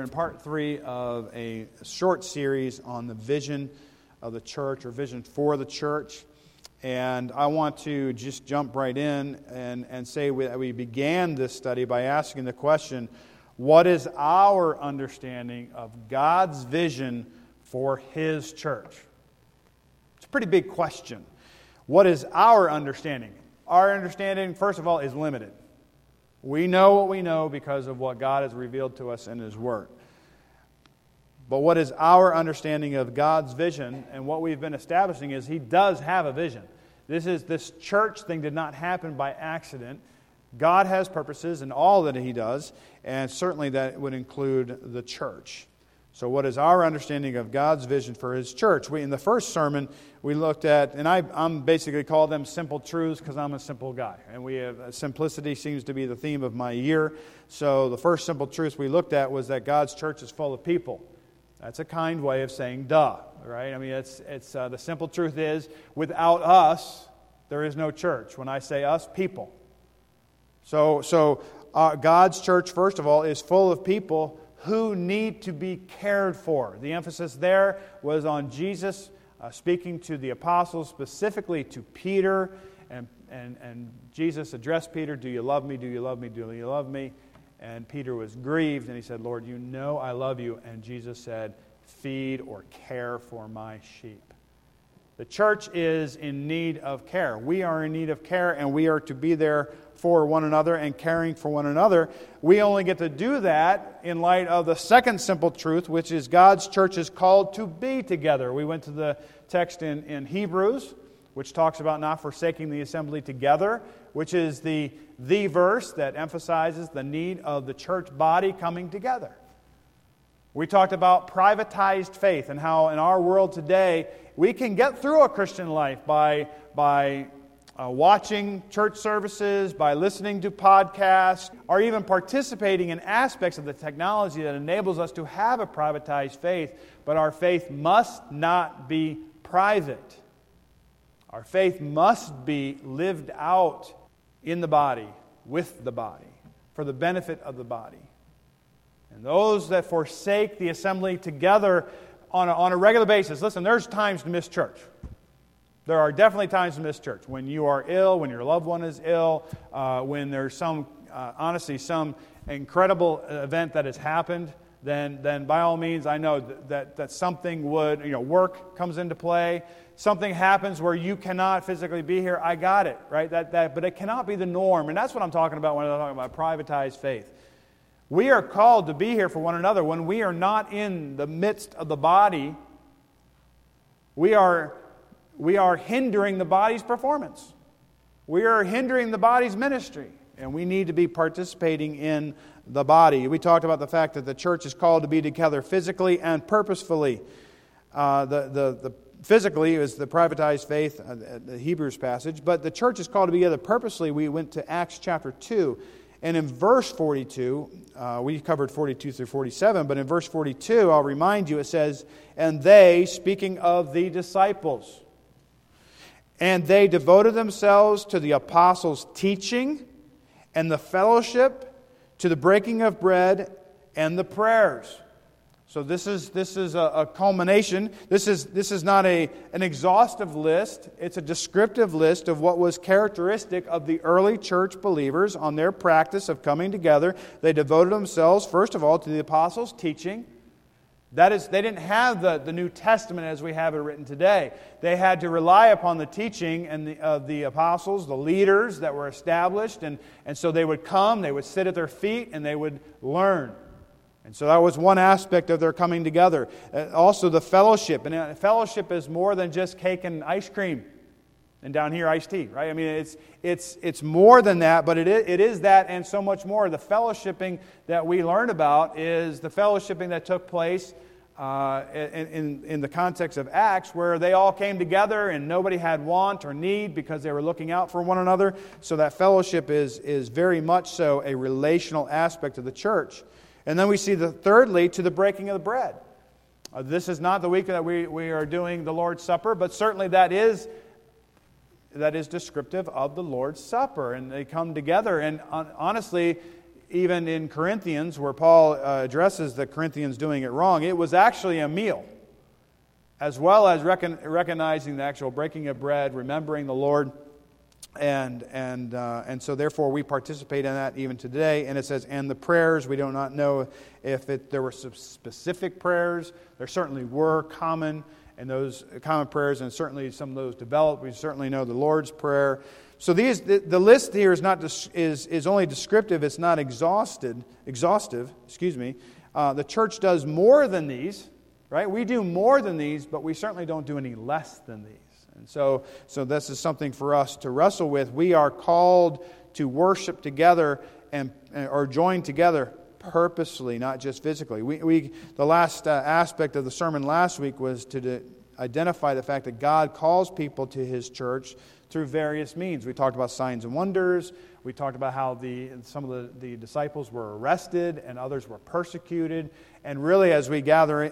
in part 3 of a short series on the vision of the church, or vision for the church. And I want to just jump right in and say we began this study by asking the question, what is our understanding of God's vision for His church? It's a pretty big question. What is our understanding? Our understanding, first of all, is limited. We know what we know because of what God has revealed to us in His Word. But what is our understanding of God's vision? And what we've been establishing is He does have a vision. This church thing did not happen by accident. God has purposes in all that He does, and certainly that would include the church. So what is our understanding of God's vision for His church? In the first sermon, we looked at, and I'm basically call them simple truths because I'm a simple guy. And simplicity seems to be the theme of my year. So the first simple truth we looked at was that God's church is full of people. That's a kind way of saying duh, right? I mean, it's the simple truth is, without us, there is no church. When I say us, people. So God's church, first of all, is full of people who need to be cared for. The emphasis there was on Jesus speaking to the apostles, specifically to Peter, and Jesus addressed Peter, "Do you love me? Do you love me? Do you love me?" And Peter was grieved, and he said, "Lord, you know I love you." And Jesus said, "Feed or care for my sheep." The church is in need of care. We are in need of care, and we are to be there for one another and caring for one another. We only get to do that in light of the second simple truth, which is God's church is called to be together. We went to the text in Hebrews, which talks about not forsaking the assembly together, which is the verse that emphasizes the need of the church body coming together. We talked about privatized faith and how in our world today we can get through a Christian life by watching church services, by listening to podcasts, or even participating in aspects of the technology that enables us to have a privatized faith. But our faith must not be private. Our faith must be lived out in the body, with the body, for the benefit of the body. And those that forsake the assembly together on a regular basis, listen, there's times to miss church. There are definitely times to miss church. When you are ill, when your loved one is ill, when there's some incredible event that has happened, then by all means, I know that something would, work comes into play. Something happens where you cannot physically be here. I got it, right? But it cannot be the norm. And that's what I'm talking about when I'm talking about privatized faith. We are called to be here for one another. When we are not in the midst of the body, we are hindering the body's performance. We are hindering the body's ministry. And we need to be participating in the body. We talked about the fact that the church is called to be together physically and purposefully. The physically is the privatized faith, the Hebrews passage. But the church is called to be together purposely. We went to Acts chapter 2. And in verse 42, we covered 42 through 47, but in verse 42, I'll remind you, it says, "And they," speaking of the disciples, "and they devoted themselves to the apostles' teaching and the fellowship, to the breaking of bread and the prayers." So this is a culmination. This is not an exhaustive list. It's a descriptive list of what was characteristic of the early church believers on their practice of coming together. They devoted themselves, first of all, to the apostles' teaching. That is, they didn't have the New Testament as we have it written today. They had to rely upon the teaching of the apostles, the leaders that were established, and so they would come, they would sit at their feet, and they would learn. And so that was one aspect of their coming together. Also the fellowship. And fellowship is more than just cake and ice cream. And down here, iced tea, right? I mean, it's more than that, but it is that and so much more. The fellowshipping that we learn about is the fellowshipping that took place in the context of Acts, where they all came together and nobody had want or need because they were looking out for one another. So that fellowship is very much so a relational aspect of the church. And then we see thirdly, to the breaking of the bread. This is not the week that we are doing the Lord's Supper, but certainly that is descriptive of the Lord's Supper. And they come together, and honestly, even in Corinthians, where Paul addresses the Corinthians doing it wrong, it was actually a meal, as well as recognizing the actual breaking of bread, remembering the Lord, and so therefore we participate in that even today. And it says, and the prayers, we do not know if there were some specific prayers. There certainly were common prayers, and certainly some of those developed. We certainly know the Lord's Prayer. So the list here is only descriptive. It's not exhaustive. The church does more than these, right? We do more than these, but we certainly don't do any less than these. And so this is something for us to wrestle with. We are called to worship together or join together purposely, not just physically. The last aspect of the sermon last week was to identify the fact that God calls people to His church through various means. We talked about signs and wonders. We talked about how some of the disciples were arrested and others were persecuted. And really, as we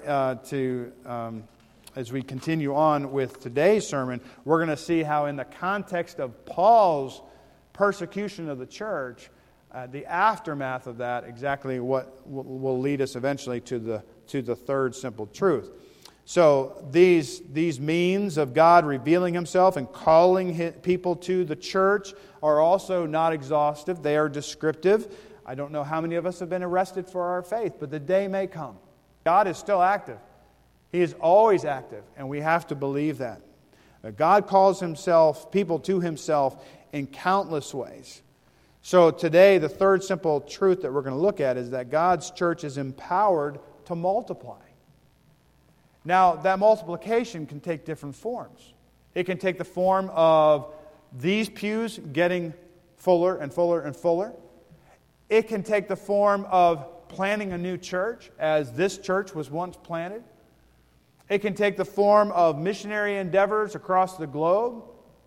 as we continue on with today's sermon, we're going to see how in the context of Paul's persecution of the church, the aftermath of that, exactly what will lead us eventually to the third simple truth. So these means of God revealing Himself and calling people to the church are also not exhaustive. They are descriptive. I don't know how many of us have been arrested for our faith, but the day may come. God is still active. He is always active, and we have to believe that. God calls people to Himself in countless ways. So today, the third simple truth that we're going to look at is that God's church is empowered to multiply. Now, that multiplication can take different forms. It can take the form of these pews getting fuller and fuller and fuller. It can take the form of planting a new church, as this church was once planted. It can take the form of missionary endeavors across the globe.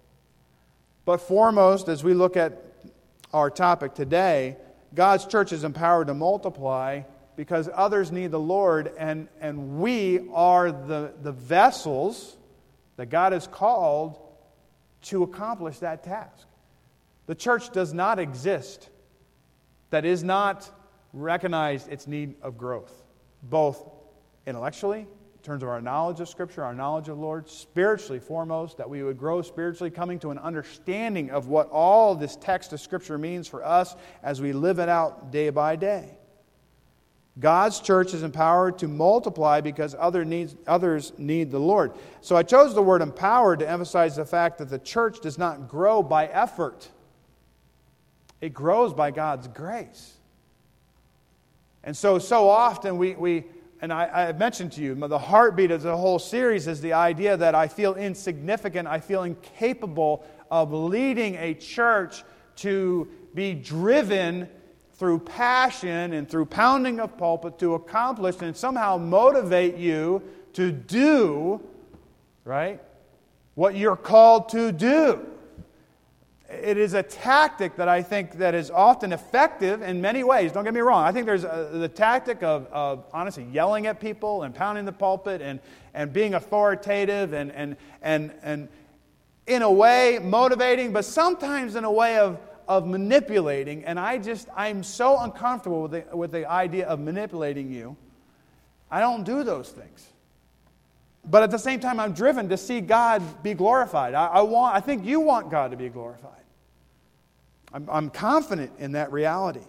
But foremost, as we look at our topic today, God's church is empowered to multiply because others need the Lord, and we are the vessels that God has called to accomplish that task. The church does not exist that is not recognized its need of growth, both intellectually, in terms of our knowledge of Scripture, our knowledge of the Lord, spiritually foremost, that we would grow spiritually, coming to an understanding of what all this text of Scripture means for us as we live it out day by day. God's church is empowered to multiply because others need the Lord. So I chose the word empowered to emphasize the fact that the church does not grow by effort. It grows by God's grace. And so often and I mentioned to you, the heartbeat of the whole series is the idea that I feel insignificant, I feel incapable of leading a church to be driven through passion and through pounding of pulpit to accomplish and somehow motivate you to do, right, what you're called to do. It is a tactic that I think that is often effective in many ways. Don't get me wrong. I think there's the tactic of honestly yelling at people and pounding the pulpit and being authoritative and in a way motivating, but sometimes in a way of manipulating. And I'm so uncomfortable with the idea of manipulating you. I don't do those things. But at the same time, I'm driven to see God be glorified. I think you want God to be glorified. I'm confident in that reality.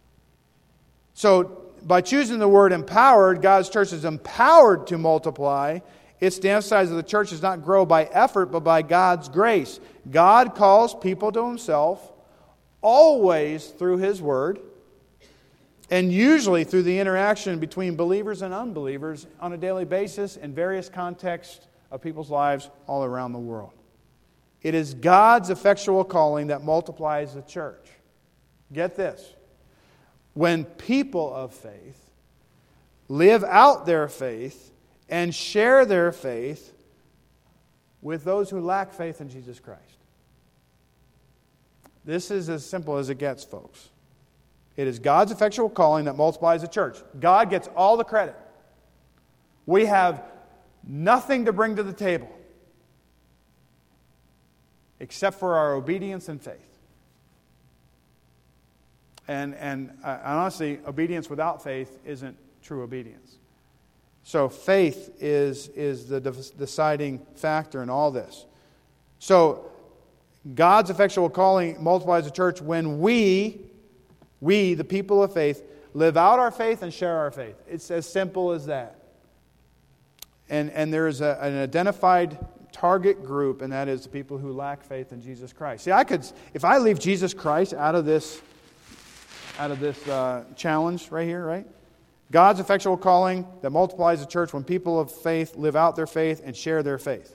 So, by choosing the word empowered, God's church is empowered to multiply. It's to emphasize that the church does not grow by effort, but by God's grace. God calls people to Himself, always through His word, and usually through the interaction between believers and unbelievers on a daily basis in various contexts of people's lives all around the world. It is God's effectual calling that multiplies the church. Get this. When people of faith live out their faith and share their faith with those who lack faith in Jesus Christ. This is as simple as it gets, folks. It is God's effectual calling that multiplies the church. God gets all the credit. We have nothing to bring to the table except for our obedience and faith. And honestly, obedience without faith isn't true obedience. So faith is the deciding factor in all this. So God's effectual calling multiplies the church when we, the people of faith, live out our faith and share our faith. It's as simple as that. And there is an identified target group, and that is the people who lack faith in Jesus Christ. See, if I leave Jesus Christ out of this challenge right here, right? God's effectual calling that multiplies the church when people of faith live out their faith and share their faith.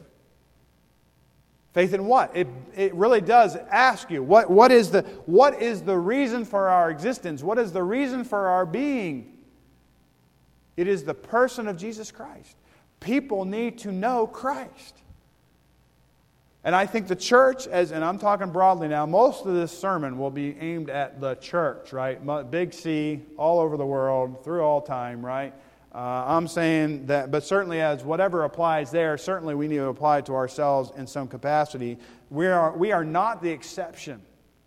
Faith in what? It really does ask you, what is the reason for our existence? What is the reason for our being? It is the person of Jesus Christ. People need to know Christ. And I think the church, and I'm talking broadly now, most of this sermon will be aimed at the church, right? Big C, all over the world, through all time, right? I'm saying that, but certainly as whatever applies there, certainly we need to apply it to ourselves in some capacity. We are not the exception.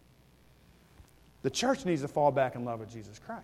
The church needs to fall back in love with Jesus Christ.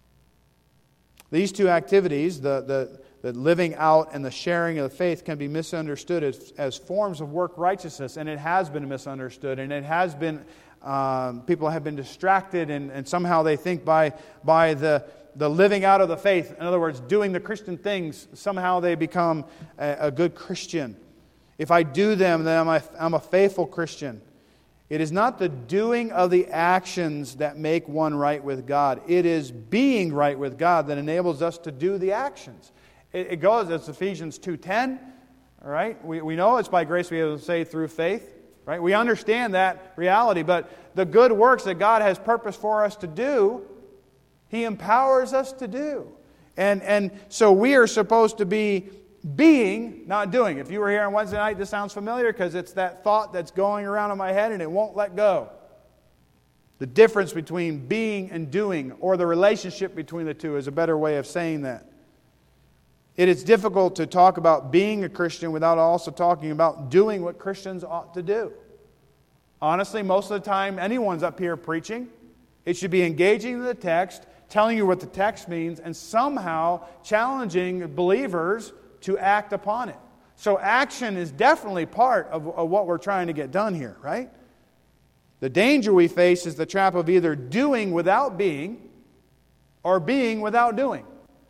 These two activities, the living out and the sharing of the faith, can be misunderstood as forms of work righteousness, and it has been misunderstood, and it has been, people have been distracted, and somehow they think by the living out of the faith, in other words, doing the Christian things, somehow they become a good Christian. If I do them, then I'm a faithful Christian. It is not the doing of the actions that make one right with God. It is being right with God that enables us to do the actions. It goes, it's Ephesians 2:10, all right? We know it's by grace we are saved through faith, right? We understand that reality, but the good works that God has purposed for us to do, He empowers us to do. And so we are supposed to be being, not doing. If you were here on Wednesday night, this sounds familiar because it's that thought that's going around in my head and it won't let go. The difference between being and doing, or the relationship between the two, is a better way of saying that. It is difficult to talk about being a Christian without also talking about doing what Christians ought to do. Honestly, most of the time anyone's up here preaching, it should be engaging in the text, telling you what the text means, and somehow challenging believers to act upon it. So action is definitely part of what we're trying to get done here, right? The danger we face is the trap of either doing without being or being without doing.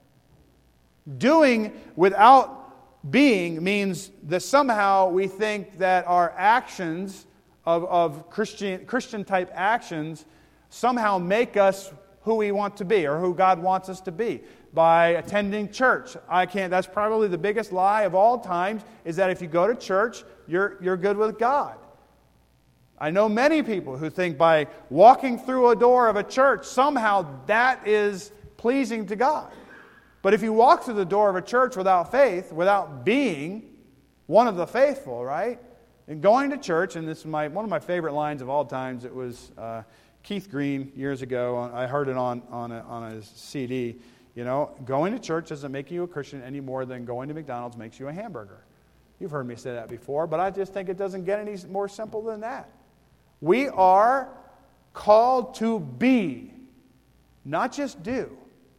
Doing without being means that somehow we think that our actions of Christian type actions somehow make us who we want to be or who God wants us to be. By attending church. That's probably the biggest lie of all times, is that if you go to church, you're good with God. I know many people who think by walking through a door of a church, somehow that is pleasing to God. But if you walk through the door of a church without faith, without being one of the faithful, right? And going to church, and this is one of my favorite lines of all times. It was Keith Green years ago. I heard it on his CD. You know, going to church doesn't make you a Christian any more than going to McDonald's makes you a hamburger. You've heard me say that before, but I just think it doesn't get any more simple than that. We are called to be, not just do.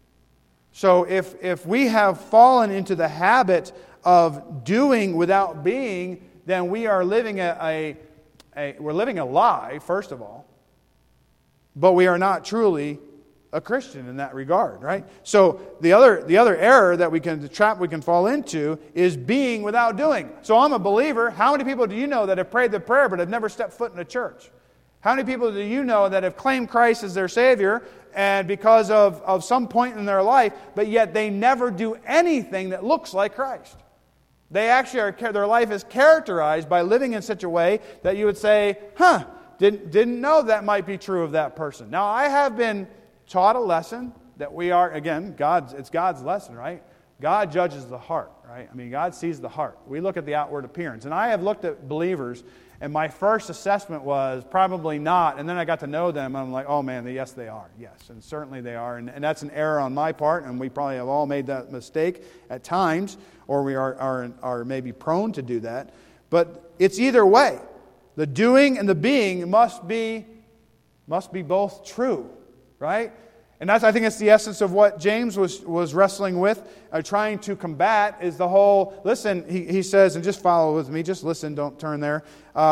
So if we have fallen into the habit of doing without being, then we are living we're living a lie, first of all, but we are not truly a Christian in that regard, right? So the other error that the trap we can fall into is being without doing. So I'm a believer. How many people do you know that have prayed the prayer but have never stepped foot in a church? How many people do you know that have claimed Christ as their Savior and because of some point in their life, but yet they never do anything that looks like Christ? They actually their life is characterized by living in such a way that you would say, didn't know that might be true of that person. Now I have been taught a lesson that we are, again, it's God's lesson, right? God judges the heart, right? I mean, God sees the heart. We look at the outward appearance. And I have looked at believers, and my first assessment was probably not, and then I got to know them, and I'm like, oh man, yes, they are. Yes, and certainly they are. And that's an error on my part, and we probably have all made that mistake at times, or we are maybe prone to do that. But it's either way. The doing and the being must be both true. right? And I think it's the essence of what James was wrestling with, trying to combat, is the whole, listen, he says, and just follow with me, just listen, don't turn there.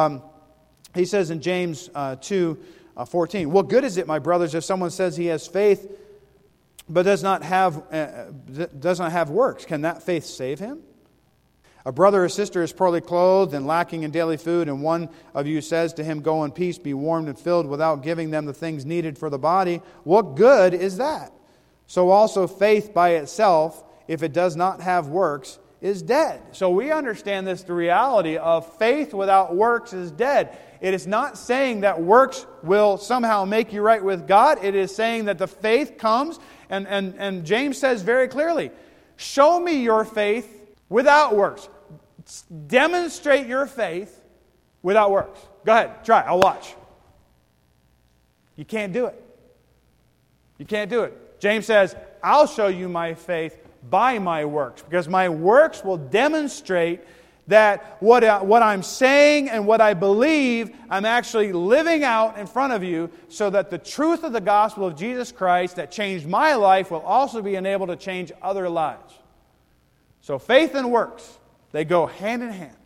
He says in James 2:14, what good is it, my brothers, if someone says he has faith but does not have works? Can that faith save him? A brother or sister is poorly clothed and lacking in daily food, and one of you says to him, go in peace, be warmed and filled, without giving them the things needed for the body. What good is that? So also faith by itself, if it does not have works, is dead. So we understand this, the reality of faith without works is dead. It is not saying that works will somehow make you right with God. It is saying that the faith comes, and James says very clearly, show me your faith without works. Demonstrate your faith without works. Go ahead, try. I'll watch. You can't do it. You can't do it. James says, I'll show you my faith by my works, because my works will demonstrate that what I'm saying and what I believe, I'm actually living out in front of you, so that the truth of the gospel of Jesus Christ that changed my life will also be enabled to change other lives. So faith and works, they go hand in hand.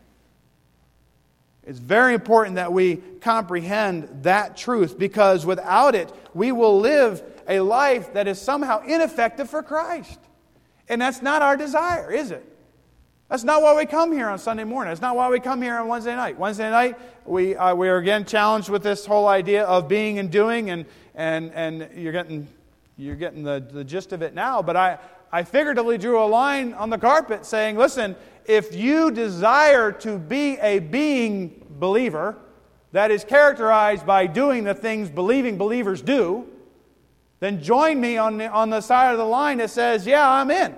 It's very important that we comprehend that truth, because without it, we will live a life that is somehow ineffective for Christ. And that's not our desire, is it? That's not why we come here on Sunday morning. That's not why we come here on Wednesday night. Wednesday night, we are again challenged with this whole idea of being and doing, and you're getting the gist of it now. But I figuratively drew a line on the carpet saying, listen, if you desire to be a being believer that is characterized by doing the things believing believers do, then join me on the side of the line that says, yeah, I'm in.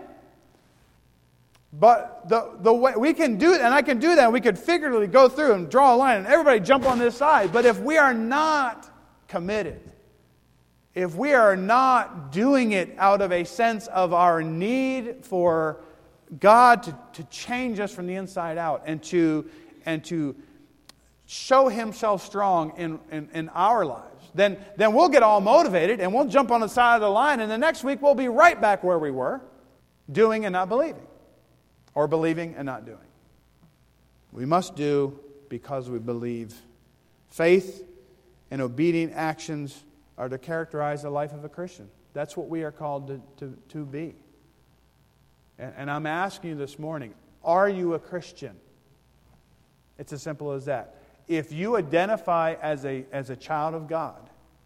But the way we can do it, and I can do that, and we could figuratively go through and draw a line and everybody jump on this side. But if we are not committed, if we are not doing it out of a sense of our need for God to change us from the inside out and to show Himself strong in our lives, then we'll get all motivated and we'll jump on the side of the line, and the next week we'll be right back where we were, doing and not believing, or believing and not doing. We must do because we believe. Faith and obedient actions are to characterize the life of a Christian. That's what we are called to be. And I'm asking you this morning, are you a Christian? It's as simple as that. If you identify as a child of God,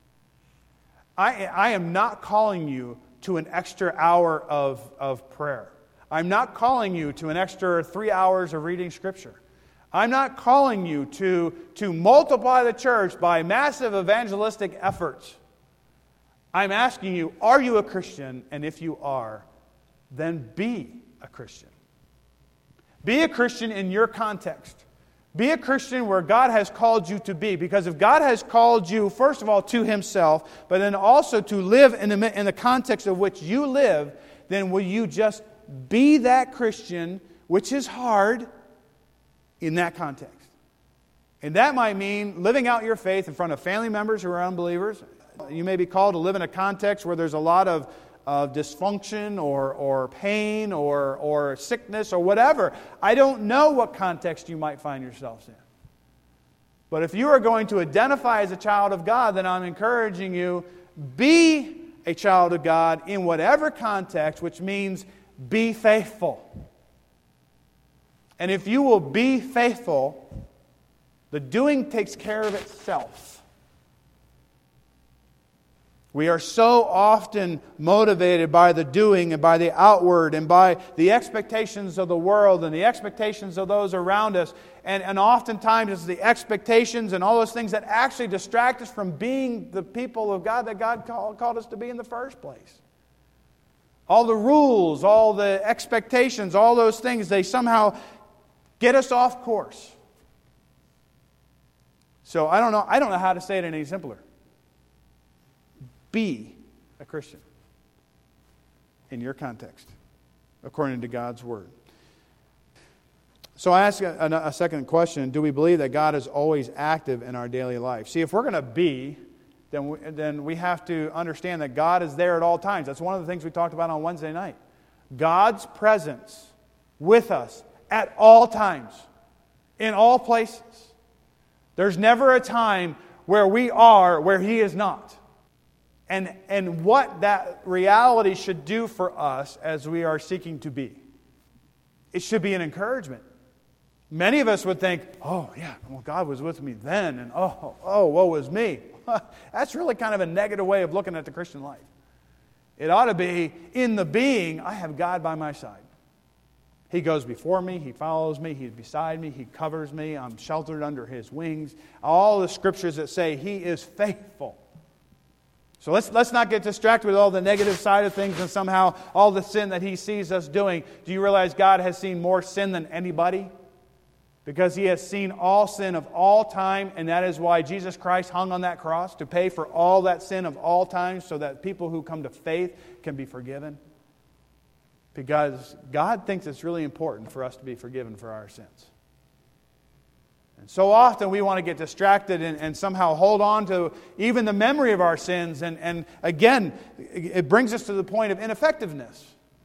I am not calling you to an extra hour of prayer. I'm not calling you to an extra 3 hours of reading Scripture. I'm not calling you to multiply the church by massive evangelistic efforts. I'm asking you, are you a Christian? And if you are, then be a Christian. Be a Christian in your context. Be a Christian where God has called you to be. Because if God has called you, first of all, to Himself, but then also to live in the context of which you live, then will you just be that Christian, which is hard, in that context. And that might mean living out your faith in front of family members who are unbelievers. You may be called to live in a context where there's a lot of dysfunction or pain or sickness or whatever. I don't know what context you might find yourselves in. But if you are going to identify as a child of God, then I'm encouraging you, be a child of God in whatever context, which means be faithful. And if you will be faithful, the doing takes care of itself. We are so often motivated by the doing and by the outward and by the expectations of the world and the expectations of those around us. And oftentimes it's the expectations and all those things that actually distract us from being the people of God that God called us to be in the first place. All the rules, all the expectations, all those things, they somehow get us off course. So I don't know how to say it any simpler. Be a Christian in your context, according to God's Word. So I ask a second question. Do we believe that God is always active in our daily life? See, if we're going to be then we have to understand that God is there at all times. That's one of the things we talked about on Wednesday night. God's presence with us at all times, in all places. There's never a time where we are where He is not. And what that reality should do for us as we are seeking to be. It should be an encouragement. Many of us would think, oh yeah, well God was with me then, and oh, woe is me. That's really kind of a negative way of looking at the Christian life. It ought to be, in the being, I have God by my side. He goes before me, He follows me, He's beside me, He covers me, I'm sheltered under His wings. All the scriptures that say He is faithful. So let's not get distracted with all the negative side of things and somehow all the sin that He sees us doing. Do you realize God has seen more sin than anybody? Because He has seen all sin of all time, and that is why Jesus Christ hung on that cross, to pay for all that sin of all time so that people who come to faith can be forgiven. Because God thinks it's really important for us to be forgiven for our sins. And so often we want to get distracted and somehow hold on to even the memory of our sins. And again, it brings us to the point of ineffectiveness.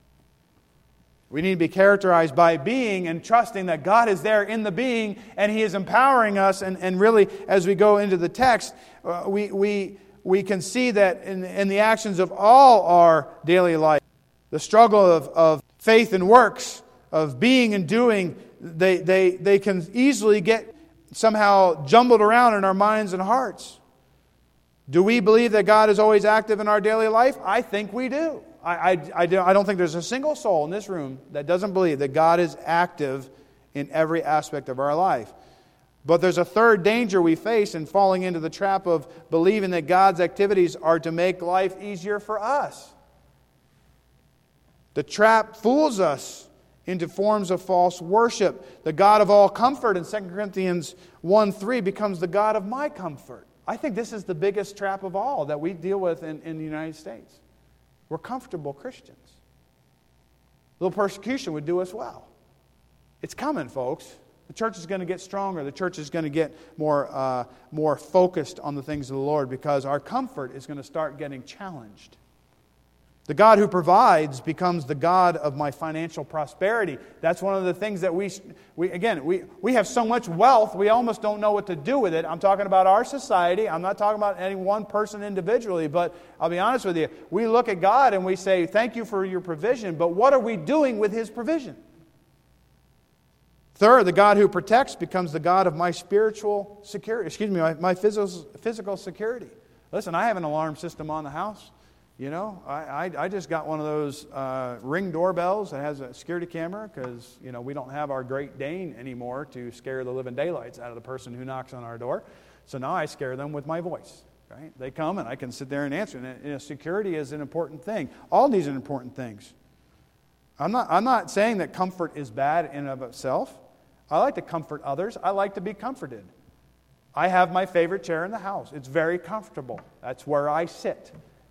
We need to be characterized by being and trusting that God is there in the being and He is empowering us. And really, as we go into the text, we can see that in the actions of all our daily life, the struggle of faith and works, of being and doing, they can easily get somehow jumbled around in our minds and hearts. Do we believe that God is always active in our daily life? I think we do. I don't think there's a single soul in this room that doesn't believe that God is active in every aspect of our life. But there's a third danger we face in falling into the trap of believing that God's activities are to make life easier for us. The trap fools us into forms of false worship. The God of all comfort in 2 Corinthians 1:3 becomes the God of my comfort. I think this is the biggest trap of all that we deal with in the United States. We're comfortable Christians. A little persecution would do us well. It's coming, folks. The church is going to get stronger. The church is going to get more focused on the things of the Lord because our comfort is going to start getting challenged. The God who provides becomes the God of my financial prosperity. That's one of the things that we have so much wealth, we almost don't know what to do with it. I'm talking about our society. I'm not talking about any one person individually, but I'll be honest with you. We look at God and we say, thank you for your provision, but what are we doing with His provision? Third, the God who protects becomes the God of my spiritual security. My physical security. Listen, I have an alarm system on the house. You know, I just got one of those Ring doorbells that has a security camera because, we don't have our Great Dane anymore to scare the living daylights out of the person who knocks on our door. So now I scare them with my voice, right? They come and I can sit there and answer. And security is an important thing. All these are important things. I'm not saying that comfort is bad in and of itself. I like to comfort others. I like to be comforted. I have my favorite chair in the house. It's very comfortable. That's where I sit.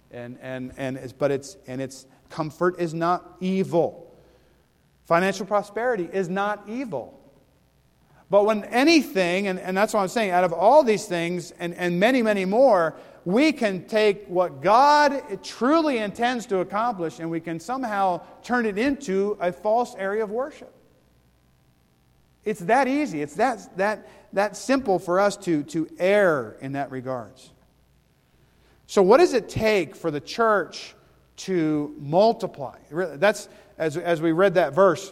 Its comfort is not evil. Financial prosperity is not evil. But when anything, and that's what I'm saying, out of all these things and many, many more, we can take what God truly intends to accomplish and we can somehow turn it into a false area of worship. It's that easy. It's that simple for us to err in that regards. So what does it take for the church to multiply? That's as we read that verse.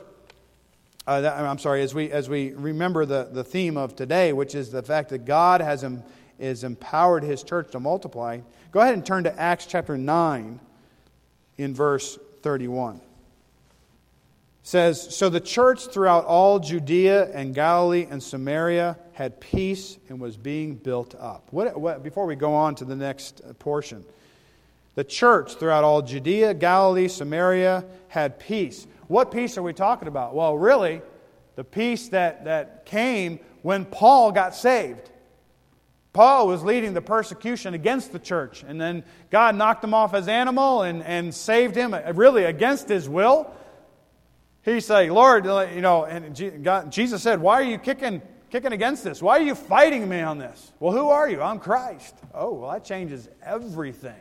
As we remember the theme of today, which is the fact that God has empowered His church to multiply. Go ahead and turn to Acts chapter 9 in verse 31. It says, so the church throughout all Judea and Galilee and Samaria had peace and was being built up. Before we go on to the next portion, the church throughout all Judea, Galilee, Samaria had peace. What peace are we talking about? Well, really, the peace that came when Paul got saved. Paul was leading the persecution against the church, and then God knocked him off his animal and saved him, really against his will. He said, Lord, and Jesus said, why are you kicking kicking against this? Why are you fighting me on this? Well, who are you? I'm Christ. Oh, well, that changes everything.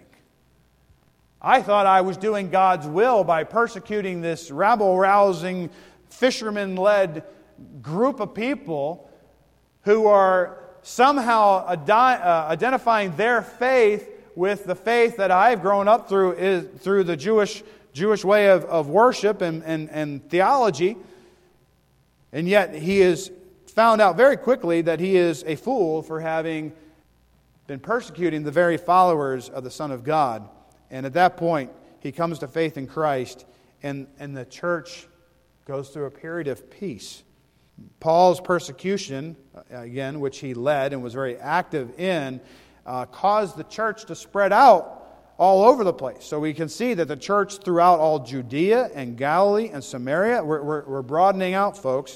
I thought I was doing God's will by persecuting this rabble-rousing, fisherman-led group of people who are somehow identifying their faith with the faith that I've grown up through the Jewish way of worship and theology. And yet he is found out very quickly that he is a fool for having been persecuting the very followers of the Son of God. And at that point, he comes to faith in Christ, and the church goes through a period of peace. Paul's persecution, again, which he led and was very active in, caused the church to spread out all over the place. So we can see that the church throughout all Judea and Galilee and Samaria, we're broadening out, folks,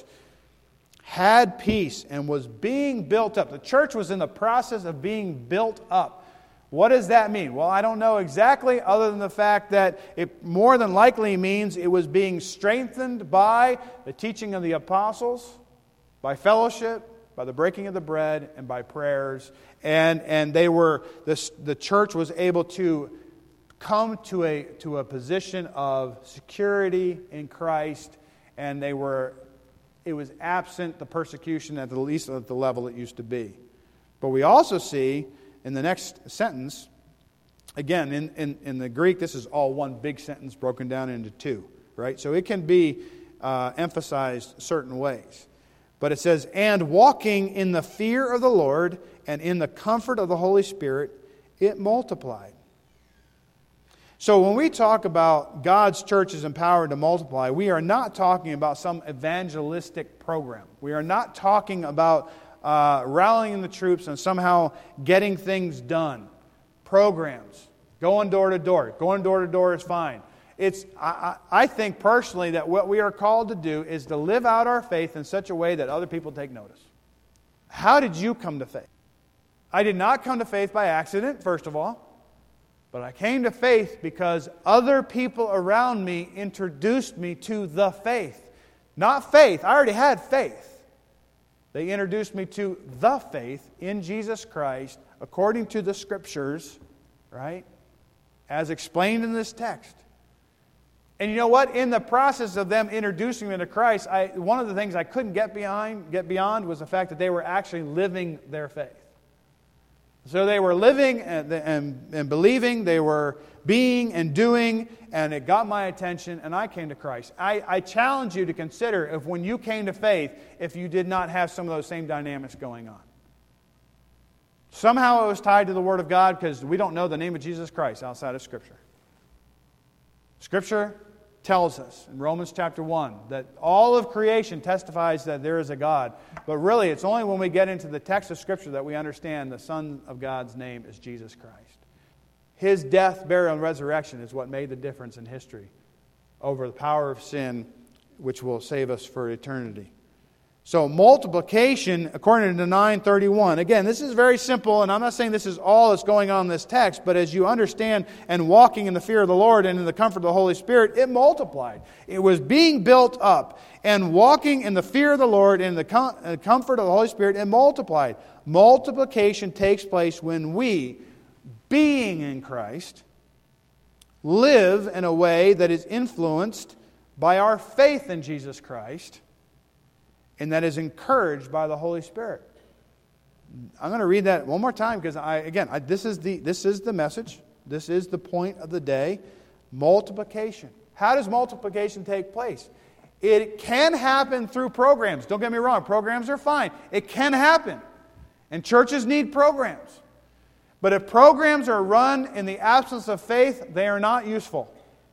had peace and was being built up. The church was in the process of being built up. What does that mean? Well, I don't know exactly, other than the fact that it more than likely means it was being strengthened by the teaching of the apostles, by fellowship, by the breaking of the bread, and by prayers. And the church was able to come to a position of security in Christ, and it was absent the persecution at least at the level it used to be. But we also see in the next sentence, again, in the Greek, this is all one big sentence broken down into two, right? So it can be emphasized certain ways. But it says, and walking in the fear of the Lord and in the comfort of the Holy Spirit, it multiplied. So when we talk about God's church is empowered to multiply, we are not talking about some evangelistic program. We are not talking about rallying the troops and somehow getting things done. Programs. Going door to door. Going door to door is fine. I think personally that what we are called to do is to live out our faith in such a way that other people take notice. How did you come to faith? I did not come to faith by accident, first of all. But I came to faith because other people around me introduced me to the faith. Not faith. I already had faith. They introduced me to the faith in Jesus Christ according to the Scriptures, right? As explained in this text. And you know what? In the process of them introducing me to Christ, one of the things I couldn't get beyond was the fact that they were actually living their faith. So they were living and believing, they were being and doing, and it got my attention, and I came to Christ. I challenge you to consider if when you came to faith, if you did not have some of those same dynamics going on. Somehow it was tied to the Word of God because we don't know the name of Jesus Christ outside of Scripture. Scripture tells us in Romans chapter 1 that all of creation testifies that there is a God. But really, it's only when we get into the text of Scripture that we understand the Son of God's name is Jesus Christ. His death, burial, and resurrection is what made the difference in history over the power of sin, which will save us for eternity. So multiplication, according to 9:31. Again, this is very simple, and I'm not saying this is all that's going on in this text, but as you understand, and walking in the fear of the Lord and in the comfort of the Holy Spirit, it multiplied. It was being built up, and walking in the fear of the Lord and in the comfort of the Holy Spirit, it multiplied. Multiplication takes place when we, being in Christ, live in a way that is influenced by our faith in Jesus Christ, and that is encouraged by the Holy Spirit. I'm going to read that one more time because this is the message. This is the point of the day. Multiplication. How does multiplication take place? It can happen through programs. Don't get me wrong. Programs are fine. It can happen. And churches need programs. But if programs are run in the absence of faith, they are not useful.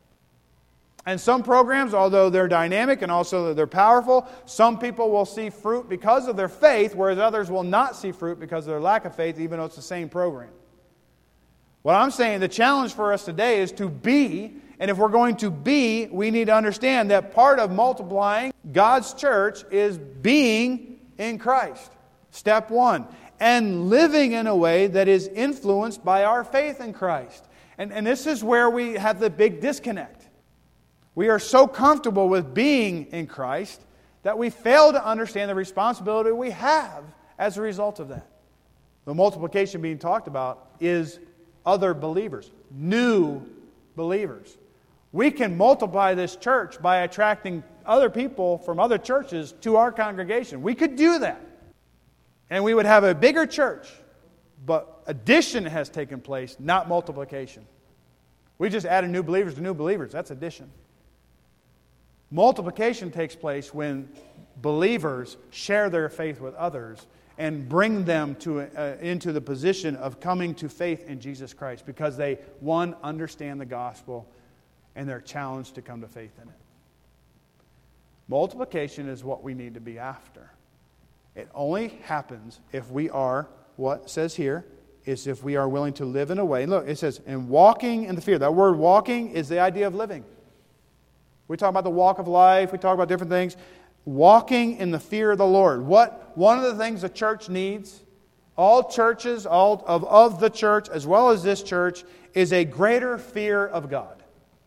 And some programs, although they're dynamic and also they're powerful, some people will see fruit because of their faith, whereas others will not see fruit because of their lack of faith, even though it's the same program. What I'm saying, the challenge for us today is to be, and if we're going to be, we need to understand that part of multiplying God's church is being in Christ. Step one. And living in a way that is influenced by our faith in Christ. And this is where we have the big disconnect. We are so comfortable with being in Christ that we fail to understand the responsibility we have as a result of that. The multiplication being talked about is other believers, new believers. We can multiply this church by attracting other people from other churches to our congregation. We could do that. And we would have a bigger church. But addition has taken place, not multiplication. We just added new believers to new believers. That's addition. Multiplication takes place when believers share their faith with others and bring them into the position of coming to faith in Jesus Christ because they, one, understand the gospel and they're challenged to come to faith in it. Multiplication is what we need to be after. It only happens if we are, what it says here, is if we are willing to live in a way. And look, it says, and walking in the fear. That word walking is the idea of living. We talk about the walk of life. We talk about different things. Walking in the fear of the Lord. One of the things the church needs, all churches, all of the church, as well as this church, is a greater fear of God.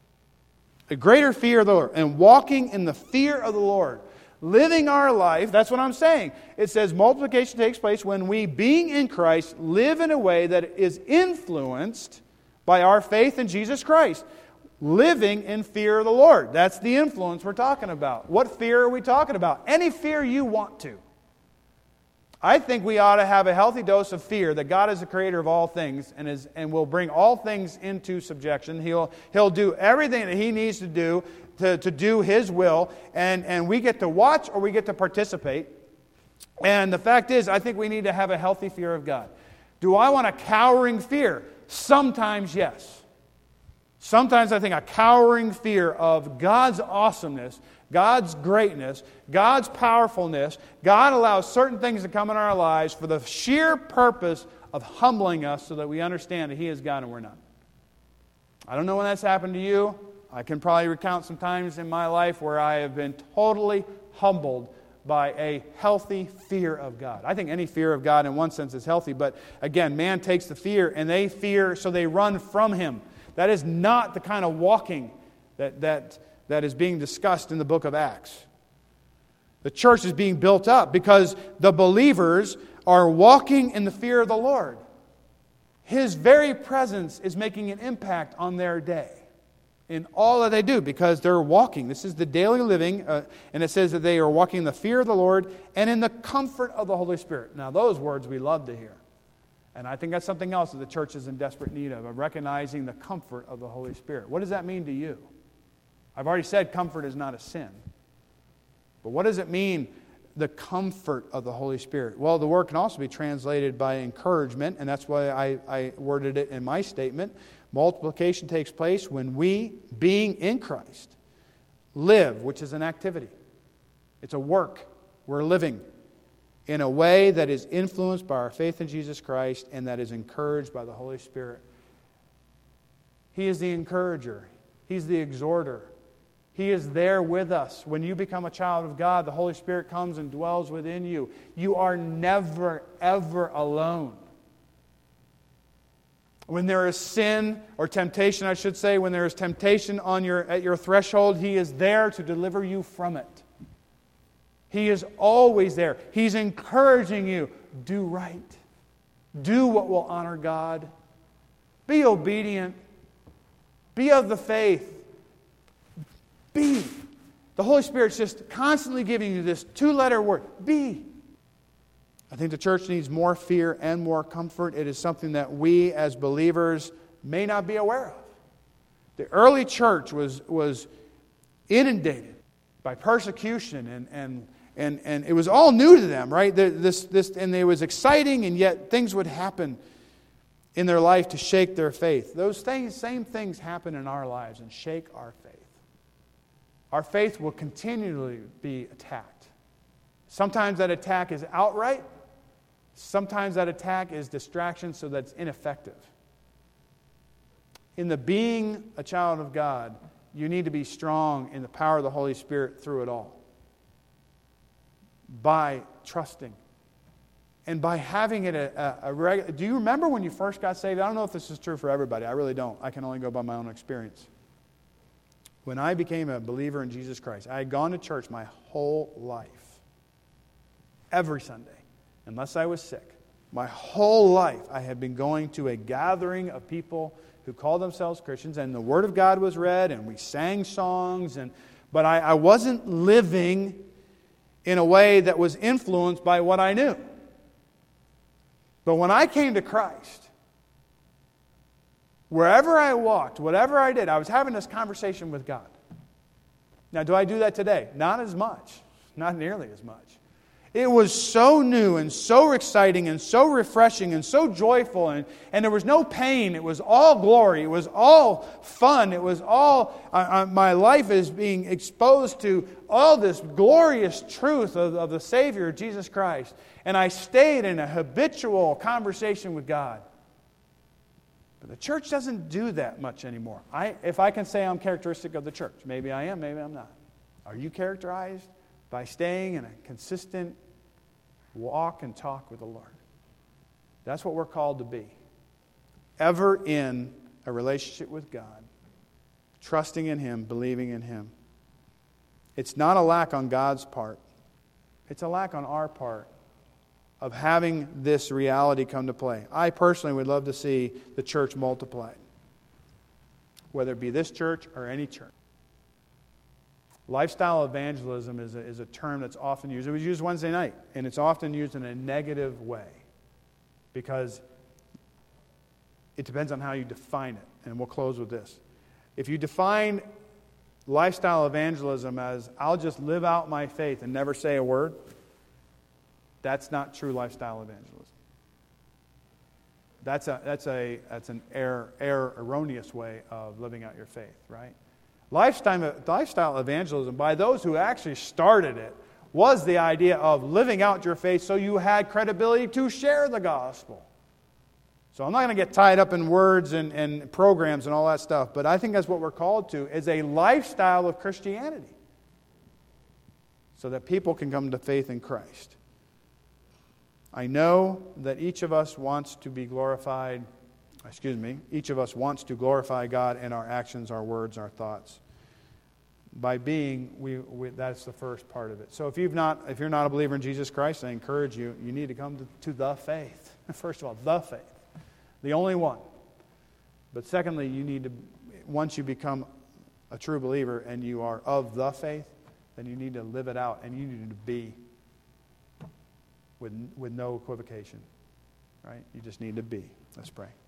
A greater fear of the Lord. And walking in the fear of the Lord. Living our life, that's what I'm saying. It says multiplication takes place when we, being in Christ, live in a way that is influenced by our faith in Jesus Christ. Living in fear of the Lord. That's the influence we're talking about. What fear are we talking about? Any fear you want to. I think we ought to have a healthy dose of fear that God is the creator of all things and will bring all things into subjection. He'll do everything that He needs to do to do His will, and we get to watch or we get to participate. And the fact is, I think we need to have a healthy fear of God. Do I want a cowering fear? Sometimes, yes. Sometimes I think a cowering fear of God's awesomeness, God's greatness, God's powerfulness. God allows certain things to come in our lives for the sheer purpose of humbling us so that we understand that He is God and we're not. I don't know when that's happened to you. I can probably recount some times in my life where I have been totally humbled by a healthy fear of God. I think any fear of God in one sense is healthy, but again, man takes the fear and they fear so they run from Him. That is not the kind of walking that is being discussed in the book of Acts. The church is being built up because the believers are walking in the fear of the Lord. His very presence is making an impact on their day in all that they do because they're walking. This is the daily living, and it says that they are walking in the fear of the Lord and in the comfort of the Holy Spirit. Now, those words we love to hear. And I think that's something else that the church is in desperate need of recognizing the comfort of the Holy Spirit. What does that mean to you? I've already said comfort is not a sin. But what does it mean, the comfort of the Holy Spirit? Well, the word can also be translated by encouragement, and that's why I worded it in my statement. Multiplication takes place when we, being in Christ, live, which is an activity. It's a work. We're living in a way that is influenced by our faith in Jesus Christ and that is encouraged by the Holy Spirit. He is the encourager. He's the exhorter. He is there with us. When you become a child of God, the Holy Spirit comes and dwells within you. You are never, ever alone. When there is sin, or temptation, I should say, when there is temptation at your threshold, He is there to deliver you from it. He is always there. He's encouraging you. Do right. Do what will honor God. Be obedient. Be of the faith. Be. The Holy Spirit's just constantly giving you this two-letter word. Be. I think the church needs more fear and more comfort. It is something that we as believers may not be aware of. The early church was inundated by persecution and it was all new to them, right? And it was exciting, and yet things would happen in their life to shake their faith. Those same things happen in our lives and shake our faith. Our faith will continually be attacked. Sometimes that attack is outright. Sometimes that attack is distraction so that it's ineffective. In the being a child of God, you need to be strong in the power of the Holy Spirit through it all. By trusting. And by having it a regular... Do you remember when you first got saved? I don't know if this is true for everybody. I really don't. I can only go by my own experience. When I became a believer in Jesus Christ, I had gone to church my whole life. Every Sunday, unless I was sick. My whole life I had been going to a gathering of people who called themselves Christians, and the Word of God was read, and we sang songs, but I wasn't living in a way that was influenced by what I knew. But when I came to Christ, wherever I walked, whatever I did, I was having this conversation with God. Now, do I do that today? Not as much. Not nearly as much. It was so new and so exciting and so refreshing and so joyful, and there was no pain. It was all glory. It was all fun. It was all, my life is being exposed to all this glorious truth of the Savior, Jesus Christ. And I stayed in a habitual conversation with God. But the church doesn't do that much anymore. If I can say I'm characteristic of the church, maybe I am, maybe I'm not. Are you characterized by staying in a consistent walk and talk with the Lord? That's what we're called to be. Ever in a relationship with God, trusting in Him, believing in Him. It's not a lack on God's part. It's a lack on our part of having this reality come to play. I personally would love to see the church multiplied, whether it be this church or any church. Lifestyle evangelism is a term that's often used. It was used Wednesday night, and it's often used in a negative way because it depends on how you define it. And we'll close with this. If you define lifestyle evangelism as, I'll just live out my faith and never say a word, that's not true lifestyle evangelism. That's an erroneous way of living out your faith, right? Lifestyle evangelism, by those who actually started it, was the idea of living out your faith so you had credibility to share the gospel. So I'm not going to get tied up in words and programs and all that stuff, but I think that's what we're called to, is a lifestyle of Christianity so that people can come to faith in Christ. I know that each of us wants to glorify God in our actions, our words, our thoughts. By being, that's the first part of it. So if you're not a believer in Jesus Christ, I encourage you need to come to the faith. First of all, the faith. The only one. But secondly, you need to, once you become a true believer and you are of the faith, then you need to live it out and you need to be with no equivocation. Right? You just need to be. Let's pray.